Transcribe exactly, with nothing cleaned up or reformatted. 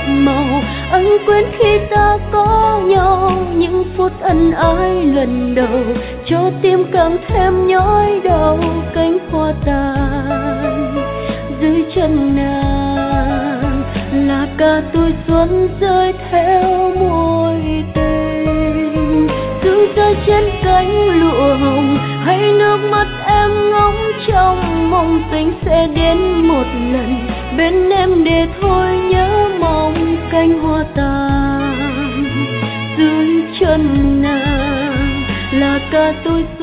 màu. Anh quên khi ta có nhau, những phút ân ái lần đầu, cho tim càng thêm nhói đau. Cánh hoa tàn dưới chân nàng là ca tôi xuân rơi theo môi tình. Sương rơi trên cánh lụa hồng, hay nước mắt em ngóng trong mong tình sẽ đến một lần bên em để thôi nhớ mong. Cánh hoa tàn dưới chân nàng là ca tôi